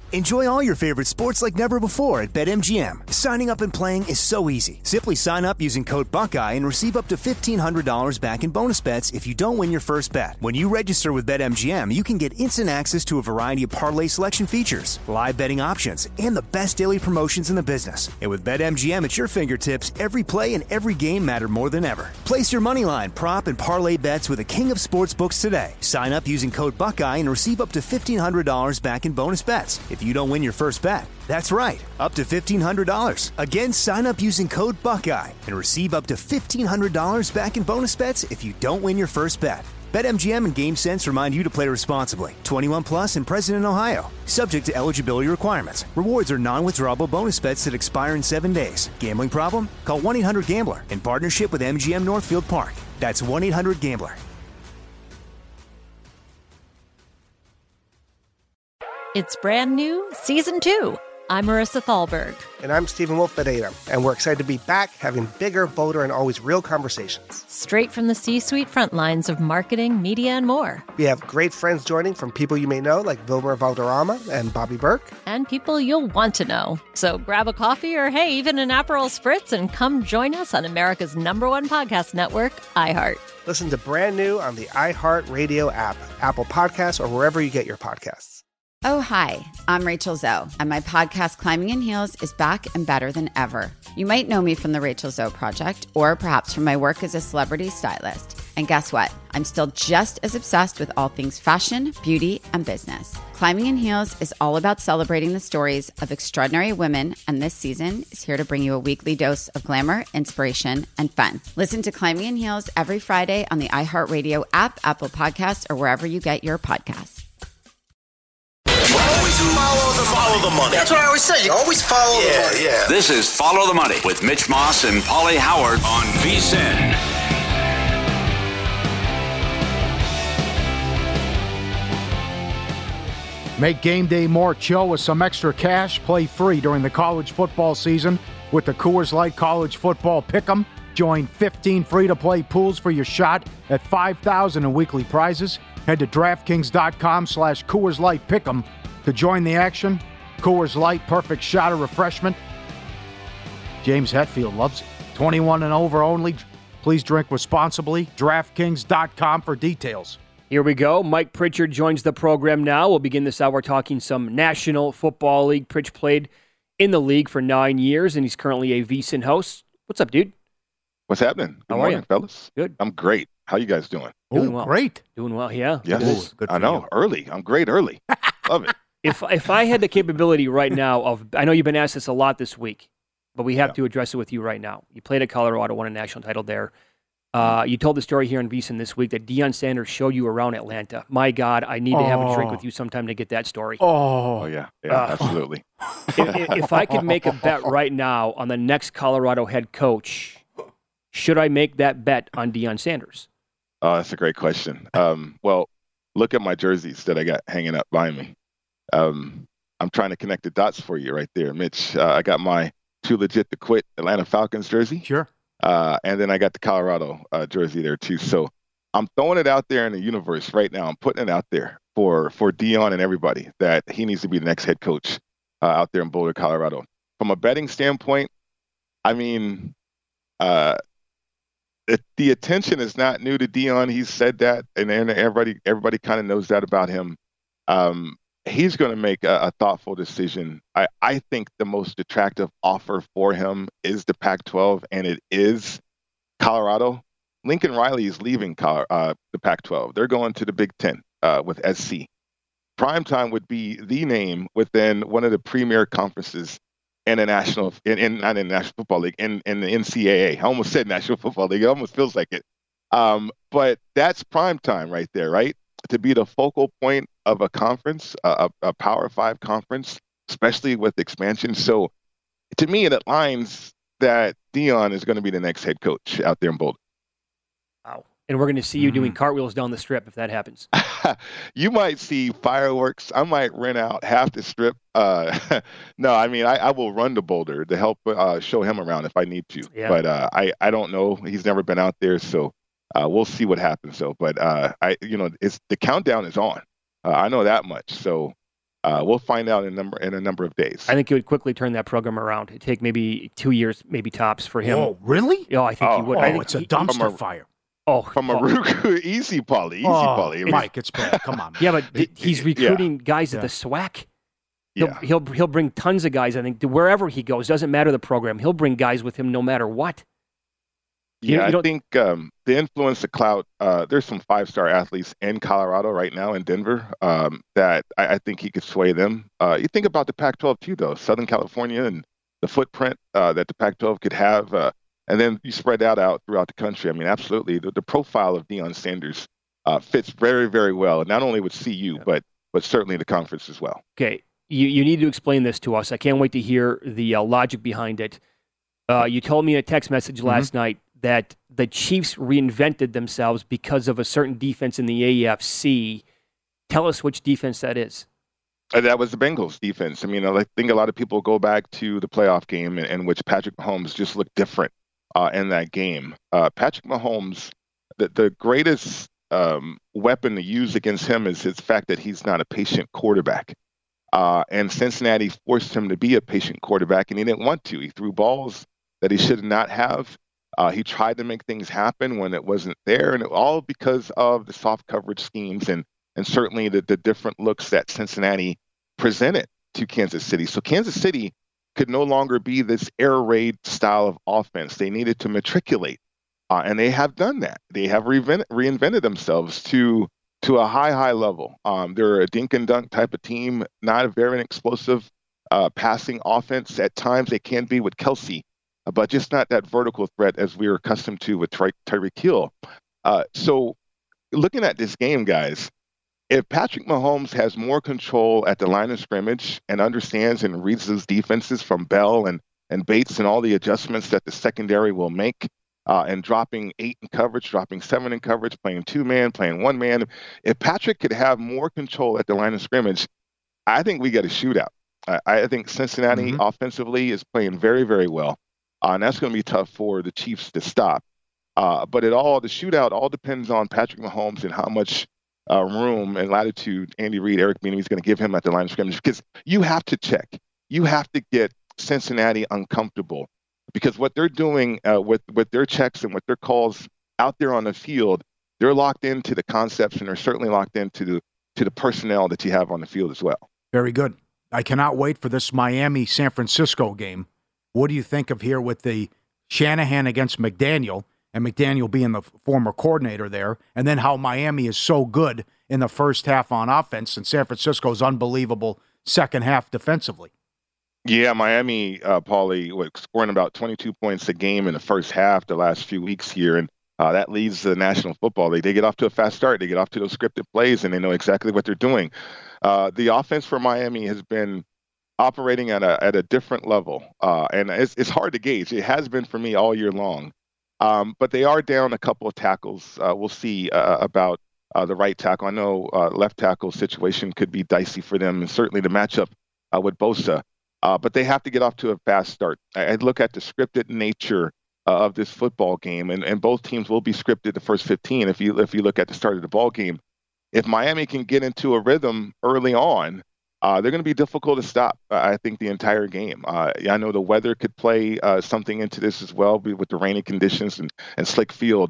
Enjoy all your favorite sports like never before at BetMGM. Signing up and playing is so easy. Simply sign up using code Buckeye and receive up to $1,500 back in bonus bets if you don't win your first bet. When you register with BetMGM, you can get instant access to a variety of parlay selection features, live betting options, and the best daily promotions in the business. And with BetMGM at your fingertips, every play and every game matter more than ever. Place your moneyline, prop, and parlay bets with the king of sportsbooks today. Sign up using code Buckeye and receive up to $1,500 back in bonus bets if you don't win your first bet. That's right, up to $1,500. Again, sign up using code Buckeye and receive up to $1,500 back in bonus bets if you don't win your first bet. BetMGM and GameSense remind you to play responsibly. 21 plus and present in Ohio. Subject to eligibility requirements. Rewards are non-withdrawable bonus bets that expire in 7 days. Gambling problem? Call 1-800-GAMBLER in partnership with MGM Northfield Park. That's 1-800-GAMBLER. It's brand new, Season 2. I'm Marissa Thalberg. And I'm Stephen Wolf Bedeta, and we're excited to be back having bigger, bolder, and always real conversations. Straight from the C-suite front lines of marketing, media, and more. We have great friends joining from people you may know, like Wilmer Valderrama and Bobby Burke. And people you'll want to know. So grab a coffee or, hey, even an Aperol Spritz and come join us on America's #1 podcast network, iHeart. Listen to Brand New on the iHeart Radio app, Apple Podcasts, or wherever you get your podcasts. Oh, hi, I'm Rachel Zoe, and my podcast, Climbing in Heels, is back and better than ever. You might know me from the Rachel Zoe Project, or perhaps from my work as a celebrity stylist. And guess what? I'm still just as obsessed with all things fashion, beauty, and business. Climbing in Heels is all about celebrating the stories of extraordinary women, and this season is here to bring you a weekly dose of glamour, inspiration, and fun. Listen to Climbing in Heels every Friday on the iHeartRadio app, Apple Podcasts, or wherever you get your podcasts. Always follow the money. That's what I always say. You always follow the money. Yeah. This is Follow the Money with Mitch Moss and Paulie Howard on VSiN. Make game day more chill with some extra cash. Play free during the college football season with the Coors Light College Football Pick'em. Join 15 free-to-play pools for your shot at $5,000 in weekly prizes. Head to DraftKings.com/Coors Light Pick'em to join the action. Coors Light, perfect shot of refreshment. James Hetfield loves it. 21 and over only. Please drink responsibly. DraftKings.com for details. Here we go. Mike Pritchard joins the program now. We'll begin this hour talking some National Football League. Pritch played in the league for 9 years, and he's currently a VSiN host. What's up, dude? What's happening? Good morning, fellas. Good. I'm great. How you guys doing? Doing well. Great. Doing well, yeah. Yes. Good for I know. you. Early. I'm great early. Love it. If I had the capability right now of, I know you've been asked this a lot this week, but we have to address it with you right now. You played at Colorado, won a national title there. You told the story here on VSiN this week that Deion Sanders showed you around Atlanta. My God, I need to have a drink with you sometime to get that story. Oh yeah, absolutely. If I could make a bet right now on the next Colorado head coach, should I make that bet on Deion Sanders? Oh, that's a great question. Well, look at my jerseys that I got hanging up behind me. I'm trying to connect the dots for you right there, Mitch. I got my Too Legit to Quit Atlanta Falcons jersey. Sure. And then I got the Colorado jersey there too. So I'm throwing it out there in the universe right now. I'm putting it out there for Deion and everybody that he needs to be the next head coach out there in Boulder, Colorado. From a betting standpoint, I mean, the attention is not new to Deion. He's said that, and everybody kind of knows that about him. He's going to make a thoughtful decision. I think the most attractive offer for him is the Pac-12, and it is Colorado. Lincoln Riley is leaving the Pac-12. They're going to the Big Ten with SC. Primetime would be the name within one of the premier conferences in the National, not in the National Football League, in the NCAA. I almost said National Football League. It almost feels like it. But that's primetime right there, right? To be the focal point of a conference, a Power 5 conference, especially with expansion. So to me, it aligns that Deion is going to be the next head coach out there in Boulder. Wow. And we're going to see you doing cartwheels down the strip if that happens. You might see fireworks. I might rent out half the strip. No, I mean, I will run to Boulder to help show him around if I need to. Yeah. But I don't know. He's never been out there, so we'll see what happens. So, but it's the countdown is on. I know that much. So We'll find out in a number of days. I think he would quickly turn that program around. It'd take maybe 2 years, maybe tops for him. Oh, really? I think he would. Oh, I think it's a dumpster fire. From Aruku, easy, Paulie, Paulie. Mike, it's bad. Come on. Yeah, but he's recruiting guys at the SWAC. He'll bring tons of guys, I think, to wherever he goes. Doesn't matter the program. He'll bring guys with him no matter what. I think the influence, the clout, there's some 5-star athletes in Colorado right now, in Denver, that I think he could sway them. You think about the Pac-12 too, though. Southern California and the footprint that the Pac-12 could have, and then you spread that out throughout the country. I mean, absolutely. The profile of Deion Sanders fits very, very well, not only with CU, but certainly the conference as well. Okay. You need to explain this to us. I can't wait to hear the logic behind it. You told me in a text message last night that the Chiefs reinvented themselves because of a certain defense in the AFC. Tell us which defense that is. That was the Bengals defense. I mean, I think a lot of people go back to the playoff game in which Patrick Mahomes just looked different in that game. Patrick Mahomes, the greatest weapon to use against him is his fact that he's not a patient quarterback. And Cincinnati forced him to be a patient quarterback, and he didn't want to. He threw balls that he should not have. He tried to make things happen when it wasn't there, and all because of the soft coverage schemes and certainly the different looks that Cincinnati presented to Kansas City. So Kansas City could no longer be this air raid style of offense. They needed to matriculate, and they have done that. They have reinvented themselves to a high level. They're a dink and dunk type of team, not a very explosive passing offense. At times they can be with Kelsey, but just not that vertical threat as we were accustomed to with Tyreek Hill. So looking at this game, guys, if Patrick Mahomes has more control at the line of scrimmage and understands and reads those defenses from Bell and Bates and all the adjustments that the secondary will make, and dropping 8 in coverage, dropping 7 in coverage, playing 2-man, playing 1-man. If Patrick could have more control at the line of scrimmage, I think we get a shootout. I think Cincinnati offensively is playing very, very well, and that's going to be tough for the Chiefs to stop. But the shootout all depends on Patrick Mahomes and how much room and latitude Andy Reid, Eric Bieniemy is going to give him at the line of scrimmage, because you have to check. You have to get Cincinnati uncomfortable. Because what they're doing with their checks and with their calls out there on the field, they're locked into the concepts, and they're certainly locked into the personnel that you have on the field as well. Very good. I cannot wait for this Miami-San Francisco game. What do you think of here with the Shanahan against McDaniel, and McDaniel being the former coordinator there, and then how Miami is so good in the first half on offense, and San Francisco's unbelievable second half defensively? Yeah, Miami, Paulie, scoring about 22 points a game in the first half the last few weeks here, and that leads the National Football League. They get off to a fast start. They get off to those scripted plays, and they know exactly what they're doing. The offense for Miami has been operating at a different level, and it's hard to gauge. It has been for me all year long, but they are down a couple of tackles. We'll see about the right tackle. I know left tackle situation could be dicey for them, and certainly the matchup with Bosa. But they have to get off to a fast start. I look at the scripted nature of this football game, and both teams will be scripted the first 15. If you look at the start of the ball game, if Miami can get into a rhythm early on, they're going to be difficult to stop. I think the entire game. I know the weather could play something into this as well, with the rainy conditions and slick field.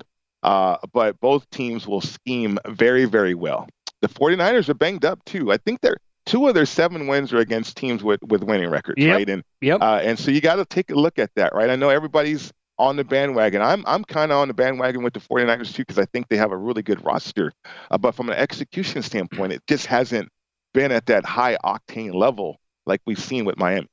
But both teams will scheme very, very well. The 49ers are banged up too. I think 2 of their 7 wins are against teams with winning records, right? And so you got to take a look at that, right? I know everybody's on the bandwagon. I'm kind of on the bandwagon with the 49ers too, because I think they have a really good roster. But from an execution standpoint, it just hasn't been at that high octane level like we've seen with Miami.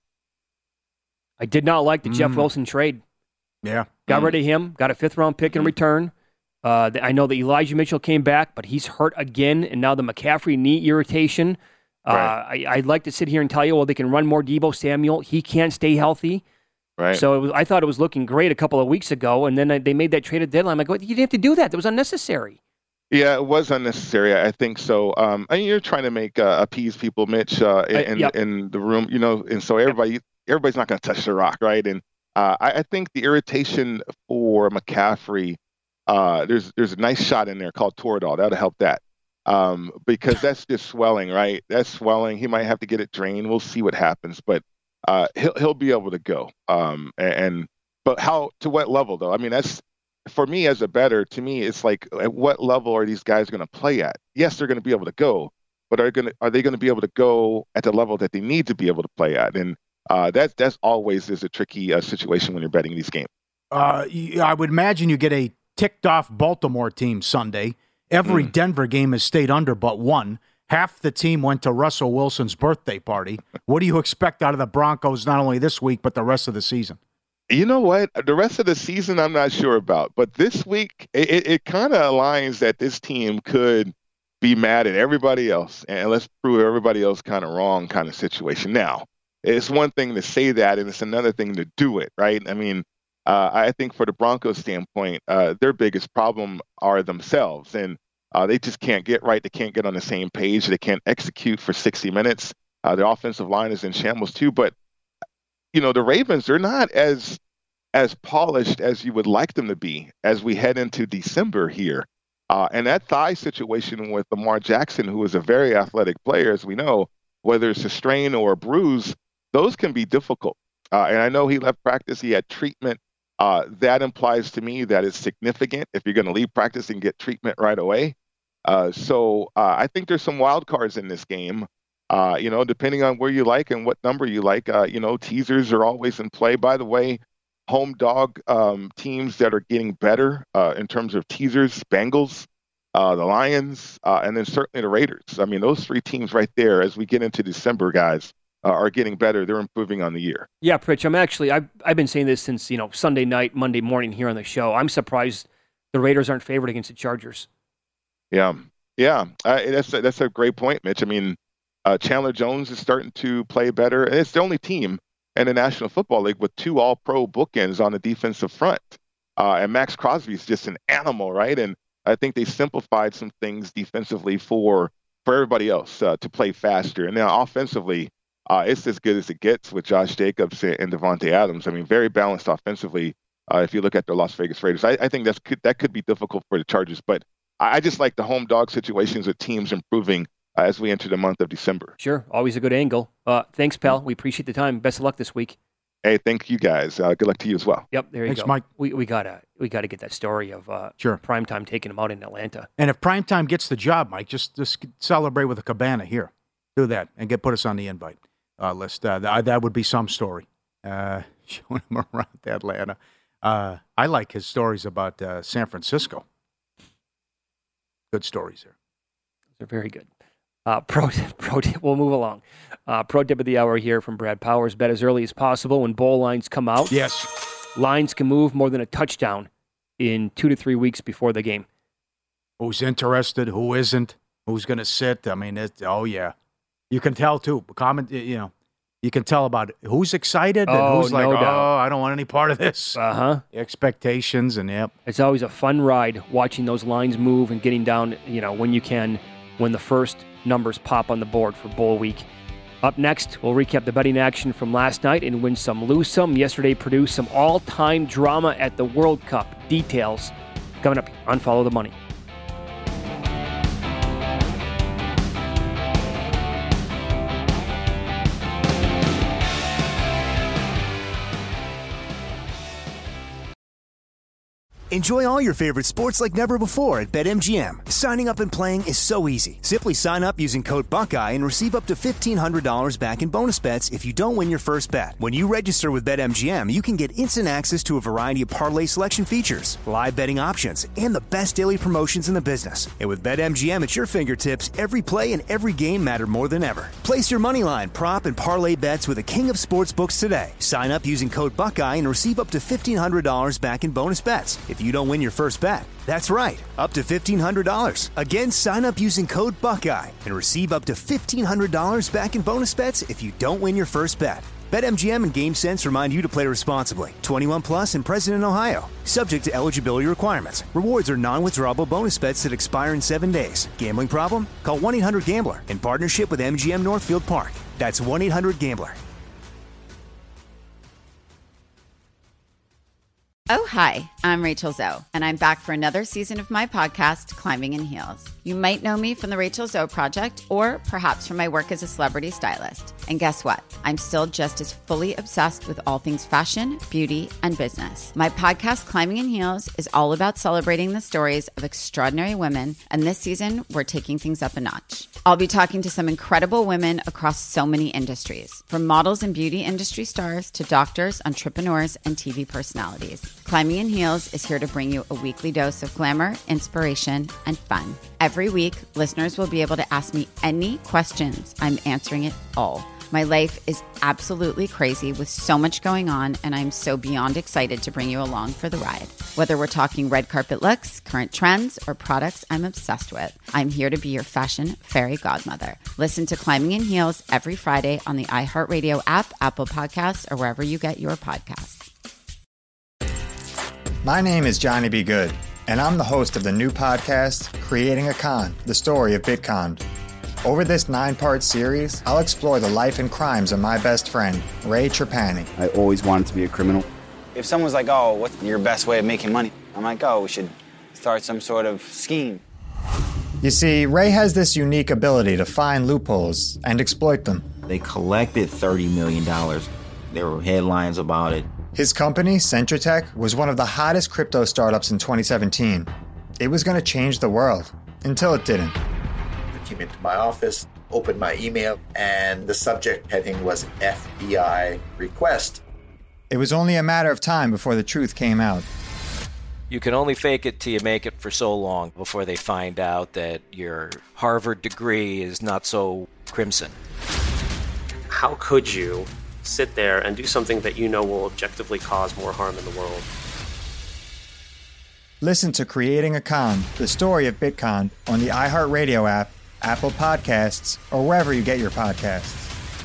I did not like the Jeff Wilson trade. Yeah. Got rid of him, got a 5th-round pick in return. I know that Elijah Mitchell came back, but he's hurt again, and now the McCaffrey knee irritation. Right. I'd like to sit here and tell you, well, they can run more Deebo Samuel. He can't stay healthy. Right. So I thought it was looking great a couple of weeks ago, and then they made that trade at deadline. I'm like, you didn't have to do that. That was unnecessary. Yeah, it was unnecessary. I think so. I mean, you're trying to make appease people, Mitch, in the room, and so everybody's not going to touch the rock, right? And I think the irritation for McCaffrey, there's a nice shot in there called Toradol. That'll help that. because that's just swelling, right? That's swelling. He might have to get it drained. We'll see what happens, but he'll be able to go. But to what level though? I mean, that's for me as a bettor. To me, it's like, at what level are these guys going to play at? Yes, they're going to be able to go, but are they going to be able to go at the level that they need to be able to play at? And that's always is a tricky situation when you're betting these games. I would imagine you get a ticked off Baltimore team Sunday. Every Denver game has stayed under but one. Half the team went to Russell Wilson's birthday party. What do you expect out of the Broncos, not only this week, but the rest of the season? You know what? The rest of the season, I'm not sure about. But this week, it kind of aligns that this team could be mad at everybody else. And let's prove everybody else kind of wrong kind of situation. Now, it's one thing to say that, and it's another thing to do it, right? I mean, I think for the Broncos standpoint, their biggest problem are themselves. And they just can't get right. They can't get on the same page. They can't execute for 60 minutes. Their offensive line is in shambles too. But, the Ravens, they're not as polished as you would like them to be as we head into December here. And that thigh situation with Lamar Jackson, who is a very athletic player, as we know, whether it's a strain or a bruise, those can be difficult. And I know he left practice. He had treatment. That implies to me that it's significant if you're going to leave practice and get treatment right away. So I think there's some wild cards in this game, depending on where you like and what number you like. Teasers are always in play. By the way, home dog teams that are getting better in terms of teasers, Bengals, the Lions, and then certainly the Raiders. I mean, those three teams right there, as we get into December, guys, are getting better. They're improving on the year. Yeah, Pritch, I've been saying this since, Sunday night, Monday morning here on the show. I'm surprised the Raiders aren't favored against the Chargers. Yeah. That's a great point, Mitch. I mean, Chandler Jones is starting to play better, and it's the only team in the National Football League with two all-pro bookends on the defensive front. And Max Crosby is just an animal, right? And I think they simplified some things defensively for everybody else to play faster. And now offensively, it's as good as it gets with Josh Jacobs and Devontae Adams. I mean, very balanced offensively. If you look at the Las Vegas Raiders, I think that could be difficult for the Chargers. But I just like the home dog situations with teams improving as we enter the month of December. Sure, always a good angle. Thanks, pal. We appreciate the time. Best of luck this week. Hey, thank you guys. Good luck to you as well. Yep, there you Thanks, go. Mike. We gotta get that story of Primetime taking him out in Atlanta. And if Primetime gets the job, Mike, just celebrate with a cabana here. Do that and put us on the invite list. That would be some story. Showing him around Atlanta. I like his stories about San Francisco. Good stories there. They're very good. Pro tip, we'll move along. Pro tip of the hour here from Brad Powers. Bet as early as possible when bowl lines come out. Yes. Lines can move more than a touchdown in 2 to 3 weeks before the game. Who's interested? Who isn't? Who's going to sit? I mean, you can tell too. You can tell about who's excited and who's like, I don't want any part of this. Expectations and yep. It's always a fun ride watching those lines move and getting down, when the first numbers pop on the board for bowl week. Up next, we'll recap the betting action from last night and win some, lose some. Yesterday produced some all-time drama at the World Cup. Details coming up on Follow the Money. Enjoy all your favorite sports like never before at BetMGM. Signing up and playing is so easy. Simply sign up using code Buckeye and receive up to $1,500 back in bonus bets if you don't win your first bet. When you register with BetMGM, you can get instant access to a variety of parlay selection features, live betting options, and the best daily promotions in the business. And with BetMGM at your fingertips, every play and every game matter more than ever. Place your moneyline, prop, and parlay bets with the king of sportsbooks today. Sign up using code Buckeye and receive up to $1,500 back in bonus bets if you don't win your first bet. That's right, up to $1,500. Again, sign up using code Buckeye and receive up to $1,500 back in bonus bets if you don't win your first bet. BetMGM and GameSense remind you to play responsibly. 21 plus and present in Ohio. Subject to eligibility requirements. Rewards are non-withdrawable bonus bets that expire in 7 days. Gambling problem? Call 1-800-GAMBLER in partnership with MGM Northfield Park. That's 1-800-GAMBLER. Oh, Hi, I'm Rachel Zoe, and I'm back for another season of my podcast, Climbing in Heels. You might know me from the Rachel Zoe Project, or perhaps from my work as a celebrity stylist. And guess what? I'm still just as fully obsessed with all things fashion, beauty, and business. My podcast, Climbing in Heels, is all about celebrating the stories of extraordinary women, and this season, we're taking things up a notch. I'll be talking to some incredible women across so many industries, from models and beauty industry stars to doctors, entrepreneurs, and TV personalities. Climbing in Heels is here to bring you a weekly dose of glamour, inspiration, and fun. Every week, listeners will be able to ask me any questions. I'm answering it all. My life is absolutely crazy with so much going on, and I'm so beyond excited to bring you along for the ride. Whether we're talking red carpet looks, current trends, or products I'm obsessed with, I'm here to be your fashion fairy godmother. Listen to Climbing in Heels every Friday on the iHeartRadio app, Apple Podcasts, or wherever you get your podcasts. My name is Johnny B. Good, and I'm the host of the new podcast, Creating a Con, the story of Bitcon. Over this 9-part series, I'll explore the life and crimes of my best friend, Ray Trapani. I always wanted to be a criminal. If someone's like, oh, what's your best way of making money? I'm like, oh, we should start some sort of scheme. You see, Ray has this unique ability to find loopholes and exploit them. They collected $30 million. There were headlines about it. His company, Centratech, was one of the hottest crypto startups in 2017. It was going to change the world, until it didn't. Came into my office, opened my email, and the subject heading was FBI request. It was only a matter of time before the truth came out. You can only fake it till you make it for so long before they find out that your Harvard degree is not so crimson. How could you sit there and do something that you know will objectively cause more harm in the world? Listen to Creating a Con, the story of Bitcon, on the iHeartRadio app, Apple Podcasts, or wherever you get your podcasts.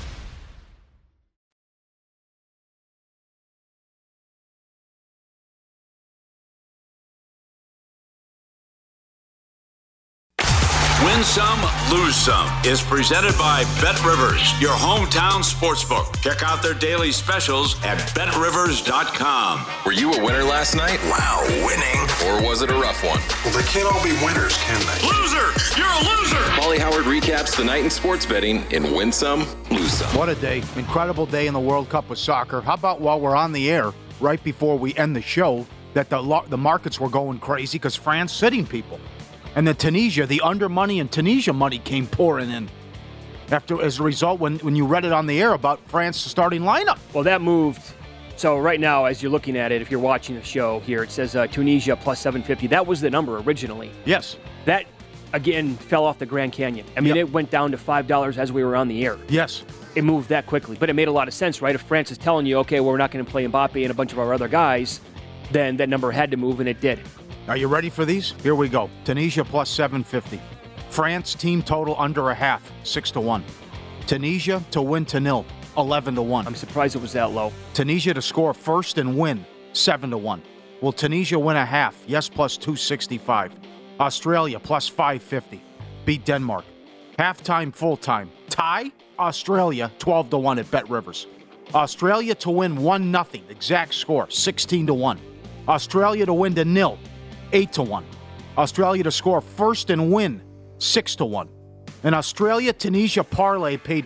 Win Some, Lose Some is presented by BetRivers, your hometown sportsbook. Check out their daily specials at BetRivers.com. Were you a winner last night? Wow, winning. Or was it a rough one? Well, they can't all be winners, can they? Loser! You're a loser! Molly Howard recaps the night in sports betting in Win Some, Lose Some. What a day. Incredible day in the World Cup of soccer. How about while we're on the air, right before we end the show, that the markets were going crazy because France sitting people. And then Tunisia, the under money and Tunisia money came pouring in. As a result, when you read it on the air about France's starting lineup. Well, that moved. So right now, as you're looking at it, if you're watching the show here, it says Tunisia plus 750. That was the number originally. Yes. That, again, fell off the Grand Canyon. I mean, It went down to $5 as we were on the air. Yes. It moved that quickly. But it made a lot of sense, right? If France is telling you, okay, well, we're not going to play Mbappe and a bunch of our other guys, then that number had to move, and it did. Are you ready for these? Here we go. Tunisia plus 750. France team total under a half, 6-1. Tunisia to win to nil, 11-1. I'm surprised it was that low. Tunisia to score first and win, 7-1. Will Tunisia win a half? Yes, plus 265. Australia plus 550. Beat Denmark. Halftime, full-time. Tie? Australia, 12-1 at BetRivers. Australia to win 1-0. Exact score, 16-1. Australia to win to nil, 8-1. Australia to score first and win, 6-1. And Australia-Tunisia parlay paid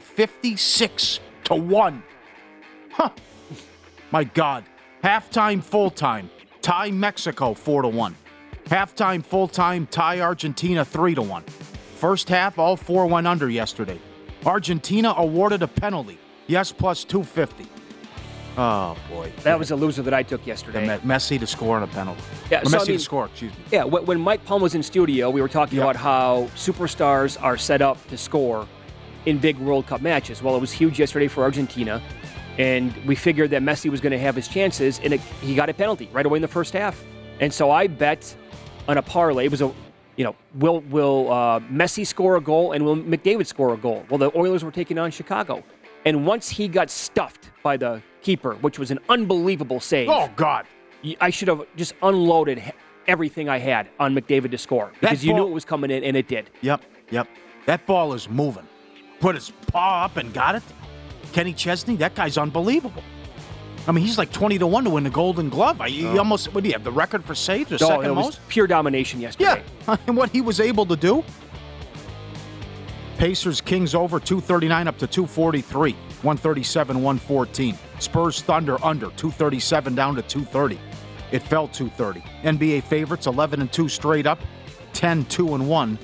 56-1. Huh. My God. Halftime, full-time. Tie Mexico, 4-1. Halftime, full-time. Tie Argentina, 3-1. First half, all four went under yesterday. Argentina awarded a penalty. Yes, plus 250. Oh, boy. That was a loser that I took yesterday. Messi to score on a penalty. Yeah, Messi to score, excuse me. Yeah, when Mike Palm was in studio, we were talking about how superstars are set up to score in big World Cup matches. Well, it was huge yesterday for Argentina, and we figured that Messi was going to have his chances, and he got a penalty right away in the first half. And so I bet on a parlay. It was will Messi score a goal and will McDavid score a goal? Well, the Oilers were taking on Chicago. And once he got stuffed by the keeper, which was an unbelievable save. Oh, God. I should have just unloaded everything I had on McDavid to score because you knew it was coming in, and it did. Yep. That ball is moving. Put his paw up and got it. Kenny Chesney, that guy's unbelievable. I mean, he's like 20-1 to win the Golden Glove. He almost, what do you have, the record for saves or second it was most? Pure domination yesterday. Yeah, and what he was able to do. Pacers, Kings over 239 up to 243, 137-114. Spurs, Thunder under 237 down to 230. It fell 230. NBA favorites 11-2 straight up, 10-2-1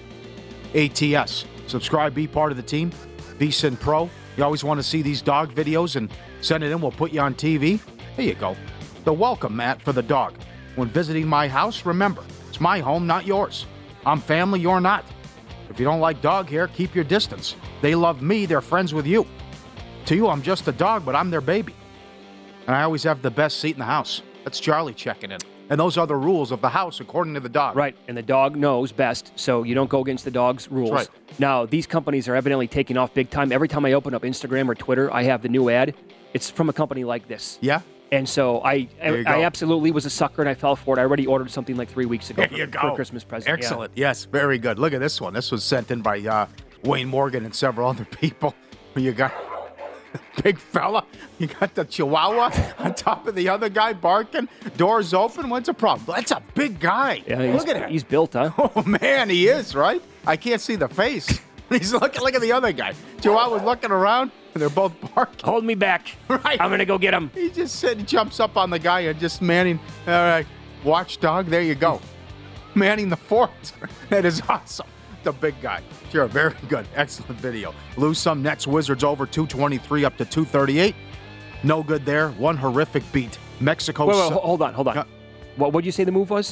ATS. Subscribe, be part of the team. VSiN Pro. You always want to see these dog videos and send it in. We'll put you on TV. There you go. The welcome mat for the dog. When visiting my house, remember, it's my home, not yours. I'm family, you're not. If you don't like dog hair, keep your distance. They love me, they're friends with you. To you, I'm just a dog, but I'm their baby. And I always have the best seat in the house. That's Charlie checking in. And those are the rules of the house according to the dog. Right, and the dog knows best, so you don't go against the dog's rules. That's right. Now, these companies are evidently taking off big time. Every time I open up Instagram or Twitter, I have the new ad. It's from a company like this. Yeah? And so I absolutely was a sucker, and I fell for it. I already ordered something like 3 weeks ago for a Christmas present. Excellent. Yeah. Yes, very good. Look at this one. This was sent in by Wayne Morgan and several other people. You got big fella. You got the Chihuahua on top of the other guy barking. Doors open. What's the problem? That's a big guy. Yeah, look at him. He's built, huh? Oh, man, he is, right? I can't see the face. He's looking. Look at the other guy. Chihuahua's looking around, and they're both barking. Hold me back. Right. I'm going to go get him. He just jumps up on the guy and just manning. All right, watchdog, there you go. Manning the fort. That is awesome. The big guy. Sure, very good. Excellent video. Lose some. Nets Wizards over 223 up to 238. No good there. One horrific beat. Mexico. Wait, hold on. What would you say the move was?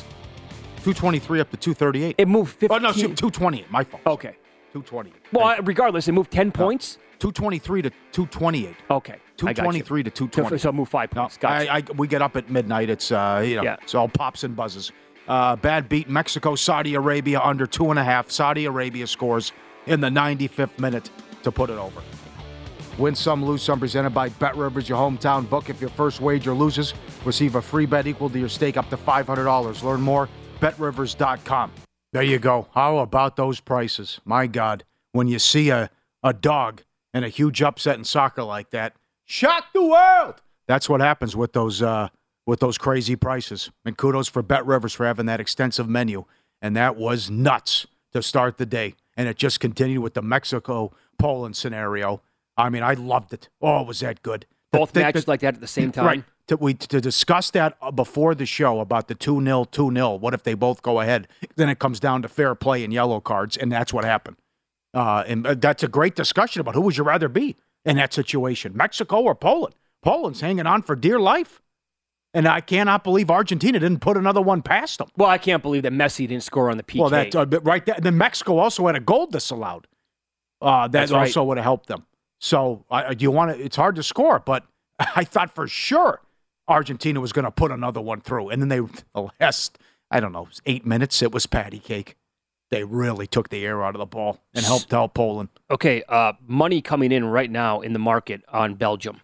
223 up to 238. It moved 15. Oh, no, 228. My fault. Okay. 228. Well, regardless, it moved 10 points? 223 to 228. Okay. 223 to 220. So it moved 5 points. No, gotcha. we get up at midnight. It's, it's all pops and buzzes. Bad beat. Mexico, Saudi Arabia under 2.5. Saudi Arabia scores in the 95th minute to put it over. Win some, lose some, presented by BetRivers, your hometown book. If your first wager loses, receive a free bet equal to your stake up to $500. Learn more, BetRivers.com. There you go. How about those prices? My God, when you see a dog and a huge upset in soccer like that, shock the world. That's what happens with those crazy prices. And kudos for BetRivers for having that extensive menu. And that was nuts to start the day. And it just continued with the Mexico-Poland scenario. I mean, I loved it. Oh, was that good. Both matches like that at the same time? Right. To discuss that before the show about the 2-0. What if they both go ahead? Then it comes down to fair play and yellow cards, and that's what happened. And that's a great discussion about who would you rather be in that situation, Mexico or Poland? Poland's hanging on for dear life. And I cannot believe Argentina didn't put another one past them. Well, I can't believe that Messi didn't score on the PK. Well, that's right there. Then Mexico also had a goal disallowed. That also would have helped them. So it's hard to score, but I thought for sure Argentina was going to put another one through. And then the last, 8 minutes, it was patty cake. They really took the air out of the ball and helped out Poland. Okay, money coming in right now in the market on Belgium.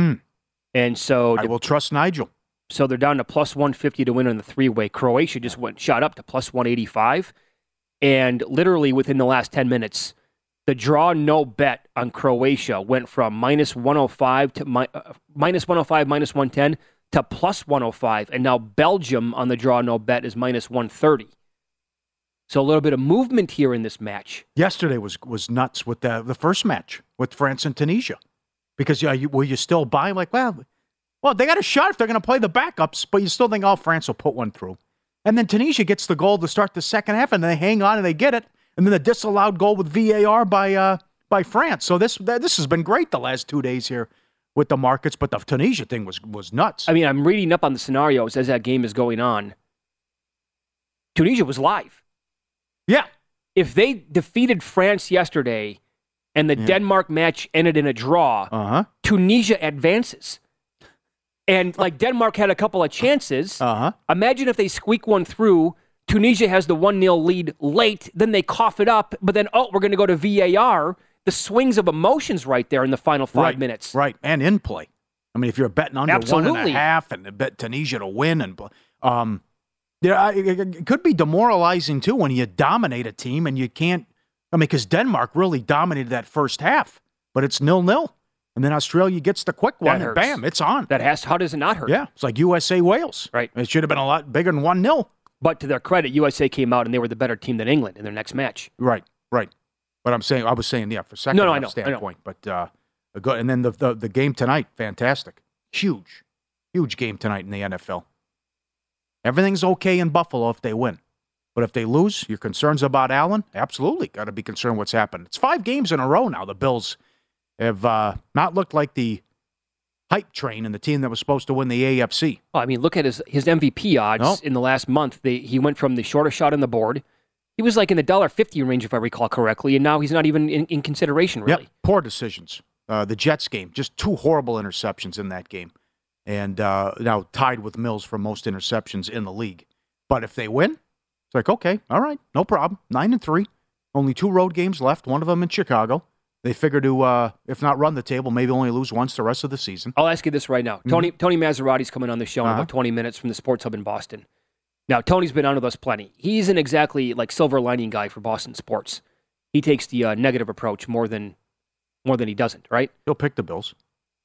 And so I will trust Nigel. So they're down to plus 150 to win on the three-way. Croatia just shot up to plus 185. And literally within the last 10 minutes, the draw no bet on Croatia went from minus 105 to minus 105, minus 110 to plus 105. And now Belgium on the draw no bet is minus 130. So a little bit of movement here in this match. Yesterday was nuts with the first match with France and Tunisia. Because were you still buying well, they got a shot if they're going to play the backups, but you still think, France will put one through. And then Tunisia gets the goal to start the second half, and they hang on and they get it. And then the disallowed goal with VAR by France. So this has been great the last 2 days here with the markets, but the Tunisia thing was nuts. I mean, I'm reading up on the scenarios as that game is going on. Tunisia was live. Yeah. If they defeated France yesterday and the Denmark match ended in a draw, Tunisia advances. And Denmark had a couple of chances. Imagine if they squeak one through. Tunisia has the 1-0 lead late. Then they cough it up. But then, we're going to go to VAR. The swings of emotions right there in the final 5 minutes. Right, and in play. I mean, if you're betting under 1.5 and bet Tunisia to win, it could be demoralizing too when you dominate a team and you can't. Because Denmark really dominated that first half, but it's 0-0. And then Australia gets the quick one, That and hurts. bam, it's on. How does it not hurt? Yeah, it's like USA-Wales. Right. It should have been a lot bigger than 1-0. But to their credit, USA came out and they were the better team than England in their next match. Right. But I was saying, for second I know. standpoint. But good. And then the game tonight, fantastic. Huge game tonight in the NFL. Everything's okay in Buffalo if they win. But if they lose, your concerns about Allen? Absolutely. Got to be concerned what's happened. It's 5 games in a row now. The Bills have not looked like the hype train and the team that was supposed to win the AFC. Well, I mean, look at his MVP odds in the last month. He went from the shortest shot on the board. He was like in the $1.50 range, if I recall correctly, and now he's not even in consideration, really. Yep. Poor decisions. The Jets game, just 2 horrible interceptions in that game. And now tied with Mills for most interceptions in the league. But if they win, it's like, okay, all right, no problem. 9-3. Only 2 road games left, one of them in Chicago. They figure to, if not run the table, maybe only lose once the rest of the season. I'll ask you this right now. Tony Maserati's coming on the show in about 20 minutes from the Sports Hub in Boston. Now, Tony's been on with us plenty. He isn't exactly like silver lining guy for Boston sports. He takes the negative approach more than he doesn't, right? He'll pick the Bills.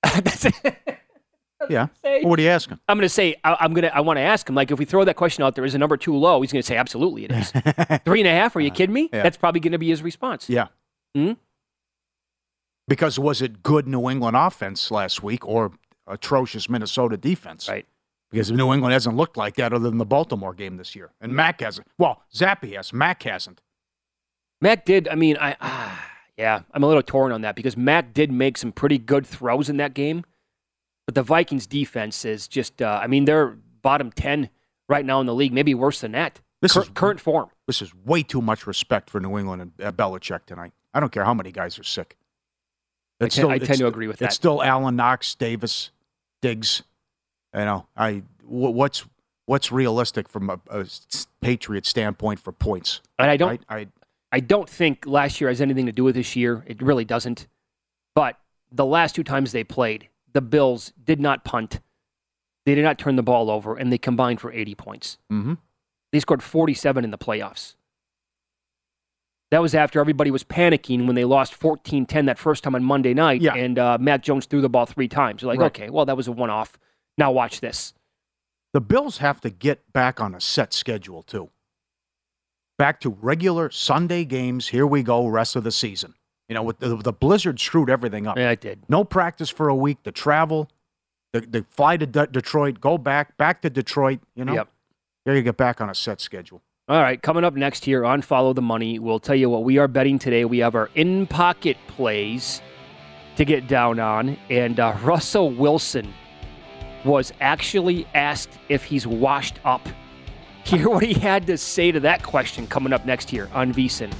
Yeah. What are you asking? I'm going to say, I want to ask him, like, if we throw that question out there, is the number 2 low? He's going to say, absolutely it is. 3.5, are you kidding me? Yeah. That's probably going to be his response. Yeah. Hmm? Because was it good New England offense last week or atrocious Minnesota defense? Right. Because New England hasn't looked like that other than the Baltimore game this year. And Mac hasn't. Well, Zappe has. Mac hasn't. Mac did. I mean, I'm a little torn on that because Mac did make some pretty good throws in that game. But the Vikings defense is just, they're bottom 10 right now in the league, maybe worse than that. This is current form. This is way too much respect for New England and Belichick tonight. I don't care how many guys are sick. I tend to agree with that. It's still Allen, Knox, Davis, Diggs. What's realistic from a Patriot standpoint for points? And I don't think last year has anything to do with this year. It really doesn't. But the last 2 times they played, the Bills did not punt. They did not turn the ball over, and they combined for 80 points. Mm-hmm. They scored 47 in the playoffs. That was after everybody was panicking when they lost 14-10 that first time on Monday night, and Mac Jones threw the ball 3 times. You're like, okay, well, that was a one-off. Now watch this. The Bills have to get back on a set schedule, too. Back to regular Sunday games. Here we go, rest of the season. You know, with the blizzard screwed everything up. Yeah, it did. No practice for a week. The travel, the fly to Detroit, go back to Detroit. You know, Here you get back on a set schedule. All right, coming up next here on Follow the Money, we'll tell you what we are betting today. We have our in-pocket plays to get down on, and Russell Wilson was actually asked if he's washed up. Hear what he had to say to that question coming up next here on VSiN.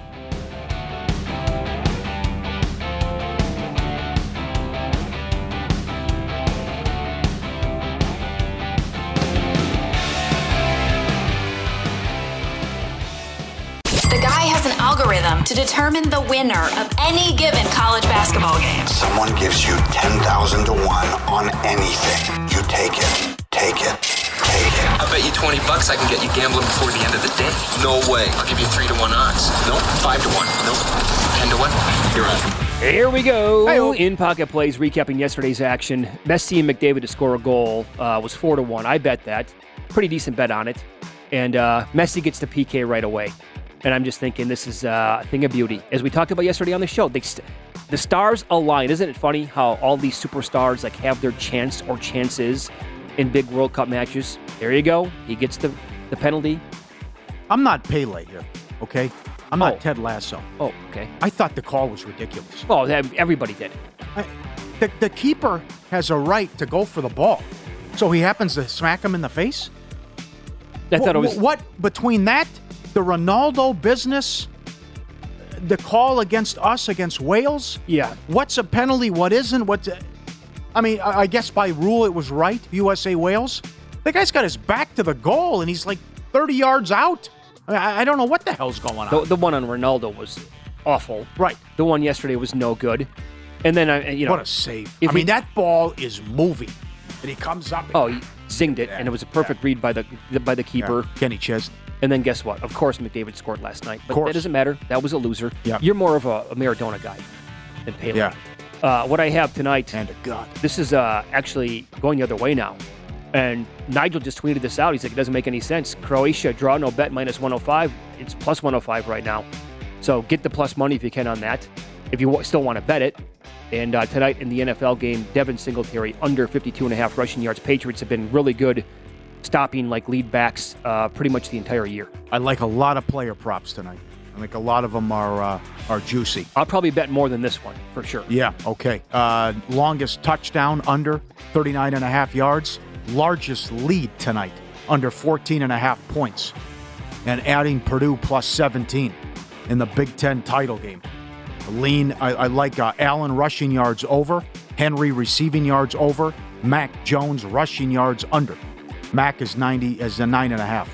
Algorithm to determine the winner of any given college basketball game. Someone gives you 10,000 to 1 on anything. You take it. Take it. Take it. I bet you $20 I can get you gambling before the end of the day. No way. I'll give you 3 to 1 odds. Nope. 5 to 1. Nope. 10 to 1. You're on. Here we go. Hey-o. In pocket plays, recapping yesterday's action. Messi and McDavid to score a goal was 4 to 1. I bet that. Pretty decent bet on it. And Messi gets the PK right away. And I'm just thinking this is a thing of beauty. As we talked about yesterday on the show, the stars align. Isn't it funny how all these superstars have their chance or chances in big World Cup matches? There you go. He gets the penalty. I'm not Pele here, okay? I'm not Ted Lasso. Oh, okay. I thought the call was ridiculous. Oh, everybody did. The keeper has a right to go for the ball. So he happens to smack him in the face? I thought it was... What, between that... the Ronaldo business, the call against us, against Wales. Yeah. What's a penalty? What isn't? I guess by rule it was right, USA Wales. The guy's got his back to the goal, and he's like 30 yards out. I don't know what the hell's going on. The one on Ronaldo was awful. Right. The one yesterday was no good. And then, what a save. That ball is moving. And he comes up. He zinged it, and it was a perfect read by the keeper. Yeah. Kenny Chesney. And then guess what? Of course, McDavid scored last night. But that doesn't matter. That was a loser. Yeah. You're more of a Maradona guy than Pele. Yeah. What I have tonight, and a gun. This is actually going the other way now. And Nigel just tweeted this out. He's like, it doesn't make any sense. Croatia, draw no bet, minus 105. It's plus 105 right now. So get the plus money if you can on that, if you still want to bet it. And tonight in the NFL game, Devin Singletary, under 52.5 rushing yards. Patriots have been really good stopping like lead backs pretty much the entire year. I like a lot of player props tonight. I think a lot of them are juicy. I'll probably bet more than this one, for sure. Yeah, okay. Longest touchdown, under 39.5 yards. Largest lead tonight, under 14.5 points. And adding Purdue plus 17 in the Big Ten title game. I like Allen rushing yards over, Henry receiving yards over, Mac Jones rushing yards under. Mac is 9.5.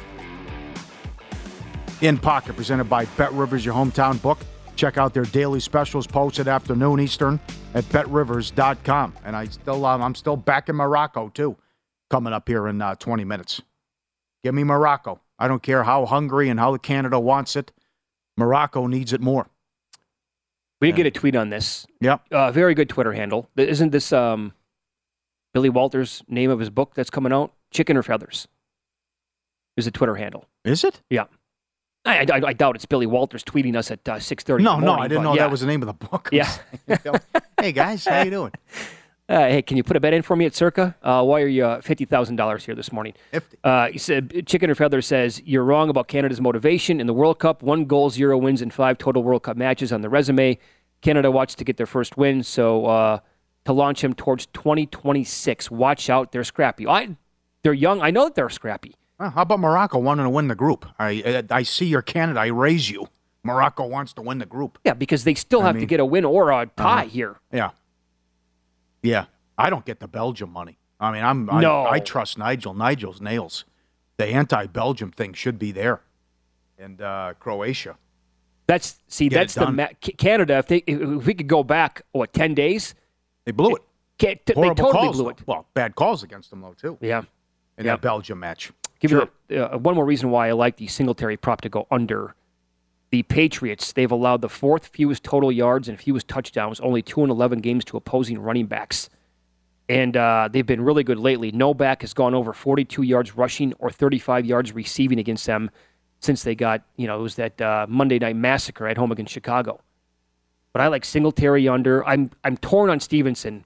In Pocket, presented by Bet Rivers, your hometown book. Check out their daily specials posted after noon Eastern at betrivers.com. And I'm still back in Morocco, too, coming up here in 20 minutes. Give me Morocco. I don't care how hungry and how Canada wants it. Morocco needs it more. We did get a tweet on this. Yep. Very good Twitter handle. Isn't this Billy Walters' name of his book that's coming out? Chicken or Feathers is a Twitter handle. Is it? Yeah. I doubt it's Billy Walters tweeting us at 6:30 No, in the morning, I didn't know that was the name of the book. Yeah. Hey, guys, how you doing? Hey, can you put a bet in for me at Circa? Why are you $50,000 here this morning? He said, Chicken or Feather says, you're wrong about Canada's motivation in the World Cup. 1 goal, 0 wins, and 5 total World Cup matches on the resume. Canada wants to get their first win, so to launch him towards 2026. Watch out, they're scrappy. They're young. I know that they're scrappy. How about Morocco wanting to win the group? I see your Canada. I raise you. Morocco wants to win the group. Yeah, because they still have to get a win or a tie here. Yeah. Yeah. I don't get the Belgium money. I mean, I trust Nigel. Nigel's nails. The anti-Belgium thing should be there. And Croatia. That's Canada. If we could go back, 10 days? They blew it. They totally calls, blew it. Well, bad calls against them, though, too. Yeah. In that Belgium match. Give you one more reason why I like the Singletary prop to go under. The Patriots, they've allowed the 4th fewest total yards and fewest touchdowns, only 2 in 11 games to opposing running backs. And they've been really good lately. No back has gone over 42 yards rushing or 35 yards receiving against them since they got, it was that Monday Night Massacre at home against Chicago. But I like Singletary under. I'm torn on Stevenson.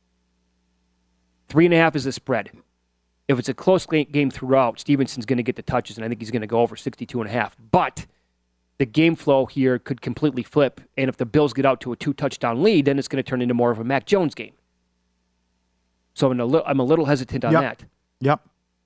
3.5 is the spread. If it's a close game throughout, Stevenson's going to get the touches, and I think he's going to go over 62.5. But the game flow here could completely flip, and if the Bills get out to a 2-touchdown lead, then it's going to turn into more of a Mac Jones game. So I'm a little hesitant on that. Yep.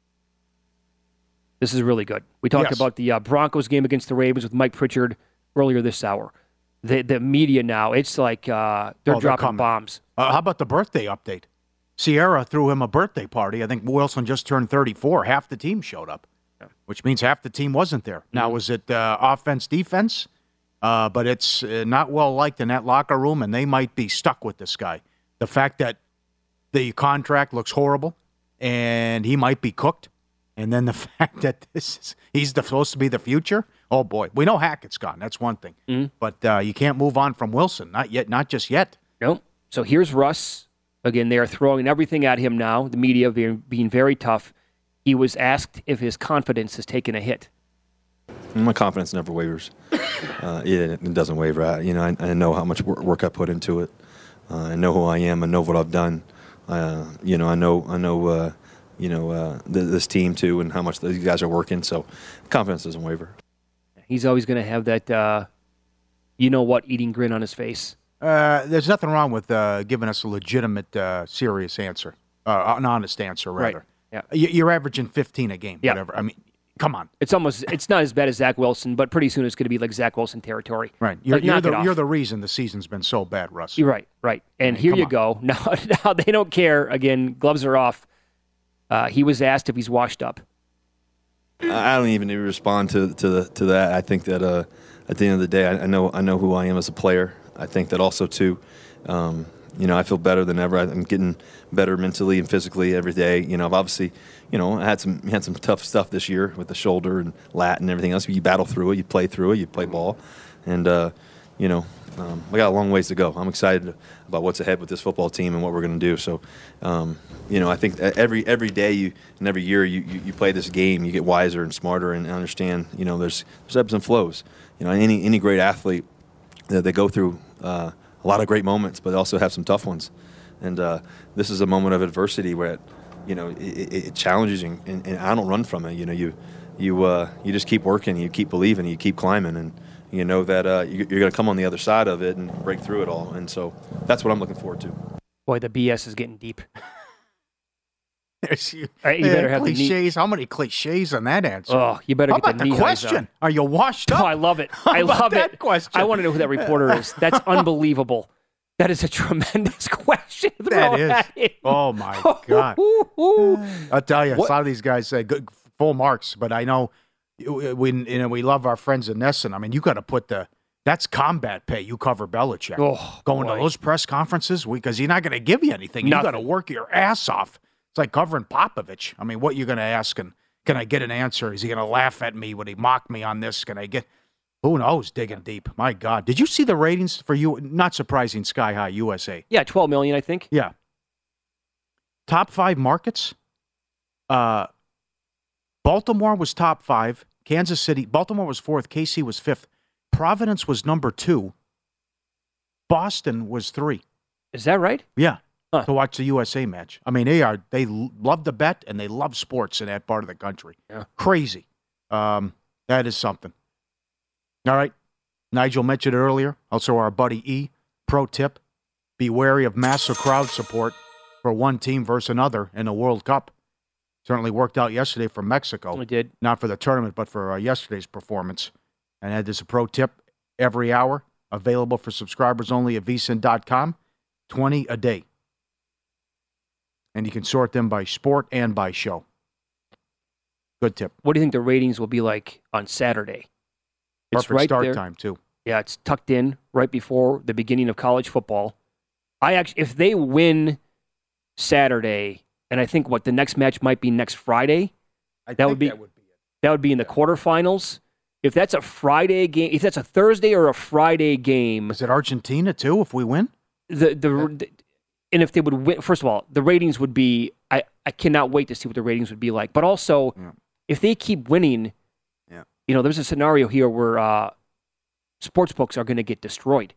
This is really good. We talked about the Broncos game against the Ravens with Mike Pritchard earlier this hour. The media now, it's like they're dropping bombs. How about the birthday update? Sierra threw him a birthday party. I think Wilson just turned 34. Half the team showed up, which means half the team wasn't there. Now, was it offense, defense? But it's not well liked in that locker room, and they might be stuck with this guy. The fact that the contract looks horrible, and he might be cooked, and then the fact that he's supposed to be the future. Oh boy, we know Hackett's gone. That's one thing, but you can't move on from Wilson. Not yet. Not just yet. Nope. So here's Russ. Again, they are throwing everything at him now, the media being very tough. He was asked if his confidence has taken a hit. My confidence never wavers. It doesn't waver. I know how much work I put into it. I know who I am. I know what I've done. I know this team, too, and how much these guys are working. So confidence doesn't waver. He's always going to have that, eating grin on his face. There's nothing wrong with giving us a legitimate, serious answer, an honest answer, rather. Right. Yeah. You're averaging 15 a game, whatever. I mean, come on. It's not as bad as Zach Wilson, but pretty soon it's going to be like Zach Wilson territory. Right. You're the reason the season's been so bad, Russ. You're right. And here you go. Now they don't care. Again, gloves are off. He was asked if he's washed up. I don't even need to respond to that. I think that at the end of the day, I know who I am as a player. I think that also, too, I feel better than ever. I'm getting better mentally and physically every day. I've obviously, I had some tough stuff this year with the shoulder and lat and everything else. You battle through it. You play through it. You play ball. And, we got a long ways to go. I'm excited about what's ahead with this football team and what we're going to do. So, I think every day and every year you play this game, you get wiser and smarter and understand. There's ebbs and flows. Any great athlete, they go through a lot of great moments, but they also have some tough ones. And this is a moment of adversity where it challenges you, and I don't run from it. You just keep working, you keep believing, you keep climbing, and you know that you're going to come on the other side of it and break through it all. And so that's what I'm looking forward to. Boy, the BS is getting deep. You better have cliches. How many cliches on that answer? Oh, you better How get about the the question? Are you washed up? Oh, I love it. I love that question. I want to know who that reporter is. That's unbelievable. That is a tremendous question. That is. Oh, my God. I'll tell you, a lot of these guys say good, full marks, but I know we love our friends in Nesson. I mean, you got to put that's combat pay. You cover Belichick. Going to those press conferences because he's not going to give you anything. You got to work your ass off. It's like covering Popovich. I mean, what you going to ask? And can I get an answer? Is he going to laugh at me? Would he mock me on this? Can I get? Who knows? Digging deep. My God. Did you see the ratings for you? Not surprising, Sky High USA. Yeah, 12 million, I think. Yeah. Top 5 markets. Baltimore was top 5. Kansas City. Baltimore was 4th. KC was 5th. Providence was number 2. Boston was 3. Is that right? Yeah. To watch the USA match. I mean, they love to bet and they love sports in that part of the country. Yeah. Crazy. That is something. All right. Nigel mentioned it earlier. Also, our buddy E. Pro tip: be wary of massive crowd support for one team versus another in the World Cup. Certainly worked out yesterday for Mexico. It did. Not for the tournament, but for yesterday's performance. And had this a pro tip every hour, available for subscribers only at vsin.com, 20 a day. And you can sort them by sport and by show. Good tip. What do you think the ratings will be like on Saturday? Perfect right start there. time, too. Yeah, it's tucked in right before the beginning of college football. If they win Saturday, and I think the next match might be next Friday, that would be in the quarterfinals. If that's a Friday game, if that's a Thursday or a Friday game, is it Argentina too? If we win, and if they would win, first of all, the ratings would be. I cannot wait to see what the ratings would be like. But also, if they keep winning, there's a scenario here where sports books are going to get destroyed.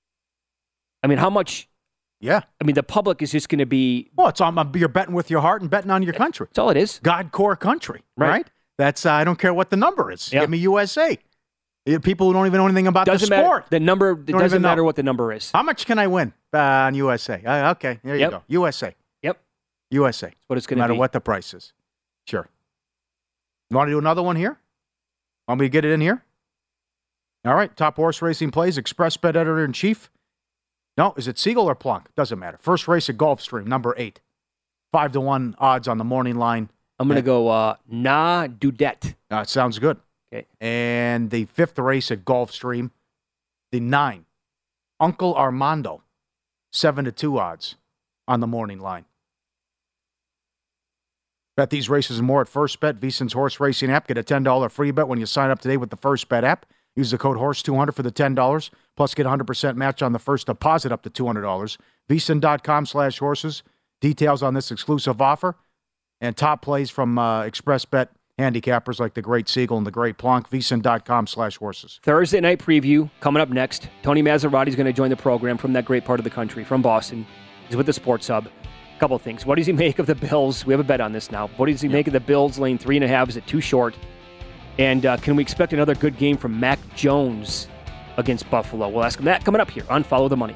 I mean, how much? Yeah. I mean, the public is just going to be. Well, it's on. You're betting with your heart and betting on your country. That's all it is. God core country, right? That's I don't care what the number is. Give me USA. People who don't even know anything about the sport. The number. It doesn't matter what the number is. How much can I win on USA? Okay, there you go. USA. Yep. USA. That's what it's going to be. No matter what the price is. Sure. You want to do another one here? Want me to get it in here? All right. Top horse racing plays. Express Bet Editor-in-Chief. No, is it Siegel or Plunk? Doesn't matter. First race at Gulfstream, number 8. 5-1 odds on the morning line. I'm going to go Na Dudette. Sounds good. Okay. And the 5th race at Gulfstream, the 9. Uncle Armando, 7-2 odds on the morning line. Bet these races and more at First Bet, VSiN's horse racing app. Get a $10 free bet when you sign up today with the First Bet app. Use the code HORSE200 for the $10, plus get a 100% match on the first deposit up to $200. VSiN.com/horses. Details on this exclusive offer and top plays from Express Bet handicappers like the great Siegel and the great Plonk. VSiN.com/horses. Thursday night preview coming up next. Tony Maserati is going to join the program from that great part of the country, from Boston. He's with the Sports Hub. A couple of things. What does he make of the Bills? We have a bet on this now. What does he make of the Bills laying 3.5? Is it too short? And can we expect another good game from Mac Jones against Buffalo? We'll ask him that coming up here on Follow the Money.